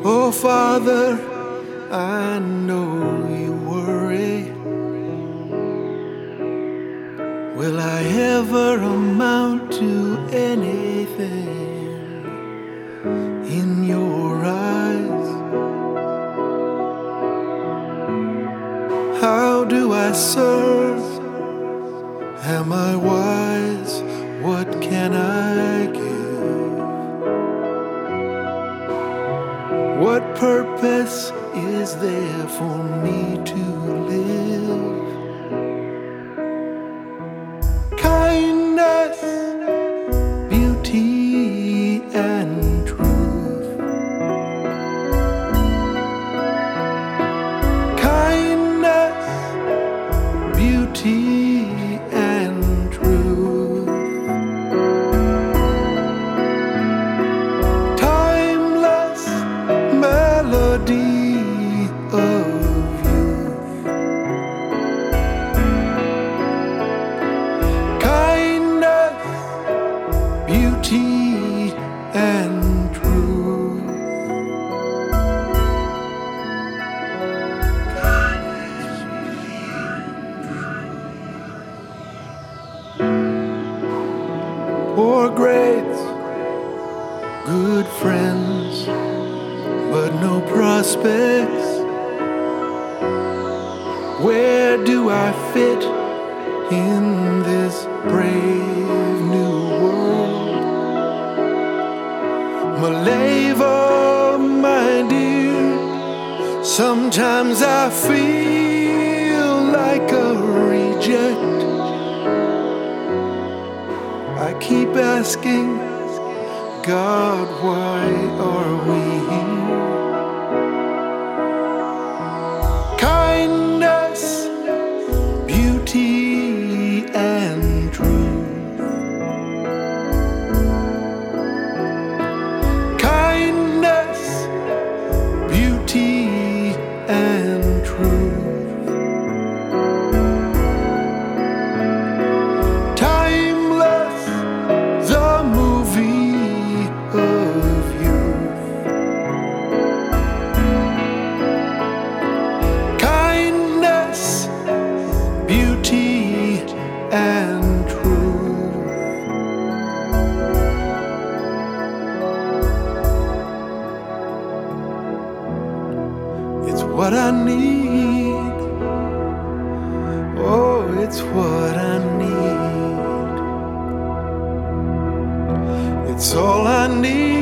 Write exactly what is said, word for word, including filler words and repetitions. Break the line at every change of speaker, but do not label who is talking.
Oh, Father, I know you worry. Will I ever amount to anything in your eyes? How do I serve? Am I wise? What can I give? What purpose is there for me to live? Kindness, beauty, and truth. Kindness, beauty, and truth. Timeless melody of youth. Kindness, beauty, and truth. Poor grades, good friends, but no prospects. Where do I fit in this brave new world? Maleva, my dear, sometimes I feel like a reject. I keep asking God, why are we here? Kindness, beauty, and truth. Kindness, beauty, and truth. Timeless, the movie of youth. Kindness, beauty, and truth. It's what I need. Oh, it's what I need. It's all I need.